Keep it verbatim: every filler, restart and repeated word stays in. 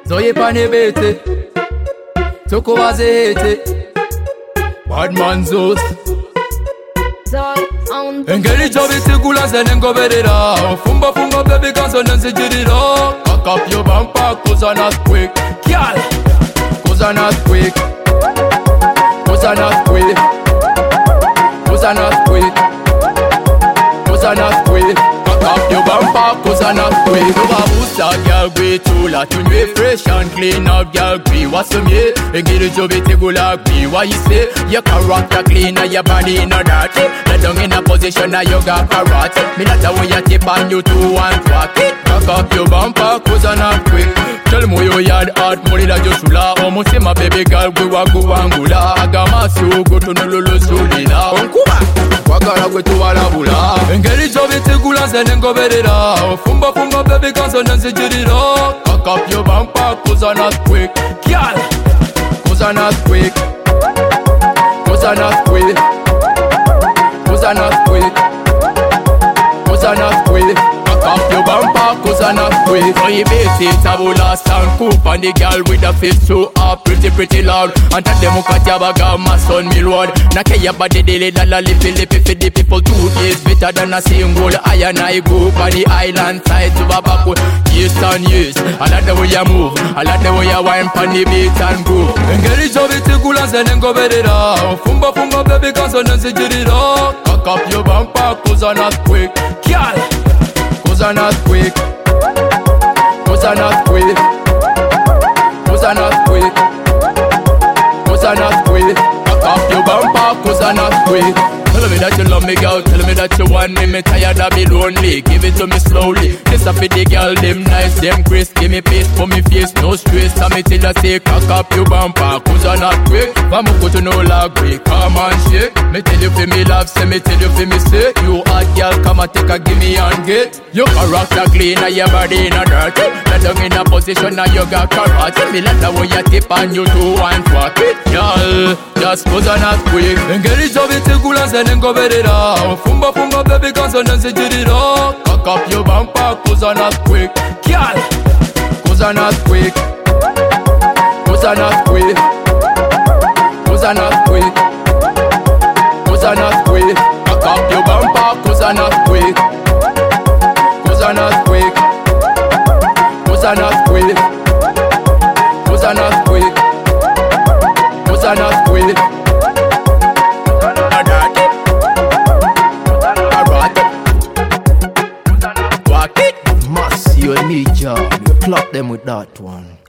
Zoye pane bete Toko wazete Bad man Zeus Engeli chabiti kula zenengo berera Fumba fumba baby kanso nansi jirira Cock up your bumper cause I'm not quick Girl Cause I'm not quick Cause I'm not quick Cause I'm not quick Cause I'm not quick Cock up your bumper cause I'm not quick Nova booster girl gwe tula Tu nwe fresh and clean up girl gwe Wasumye Engeli chabiti kula gwe What you say? Your character clean and your body no dirty Let down in a position that you got karate Me not a way you tip and you two and twat it Cock up your bumper cause I'm not quick Tell me you yard hard money that you shula Almost say my baby girl we wa go angula Agama so go to nululu sulila Onkuma Wagara we to wala bula Engeli chabiti kula zenengo berera Fumba fumba baby kanso nansi jirira Cock up your bumper cause I'm not quick Girl Cause I'm not quick Cause I'm not quick Cause I'm not quick Cause I'm not quick Cock up your bumper cause I'm not quick So you beat it tabula stand coop And the girl with the face so up pretty pretty loud And tell them ukat yabaga my son me road Nake ya body daily lala lippy lippy for the people two days better than a single I and I go on the island side to Babaku Years and years I like the way you move I like the way you wine pan the beat and groove Engeli chabiti kula zenengo berera Fumba fumba baby kanso nansi jirira Cock up your bumper cause I'm not quick Girl Cause I'm not quick Cause I'm not quick Cause I'm not quick Cause I'm not quick Cock up your bumper cause I'm not quick Tell me that you love me, girl. Tell me that you want me. Me tired of be lonely. Give it to me slowly. This a for the girl, them nice, them crisp. Give me pace for me face, no stress. Tell me till I say, cock up your bumper, cause I'm not quick. Vamos go to no lag break. Come on, shake. Me tell you for me love, say me tell you for me say. You hot girl, come and take a gimme and get. Your character clean and your body not dirty. Let down in a position and you got karate. Me let the way you tip and you do one fuck it, girl. Just cause I'm not quick. Engeli chabiti kula zenengo berera Fumba fumba baby kanso nansi jirira Cock up your bumper cause I'm not quick Girl Cause I'm not quick Cause I'm not quick Cause I'm not quick Cause I'm not quick Cock up your bumper cause I'm not quick Cause I'm not quick Cause I'm not quick Cause I'm not quick Cause I'm not quick You and me, job. You clock them with that one.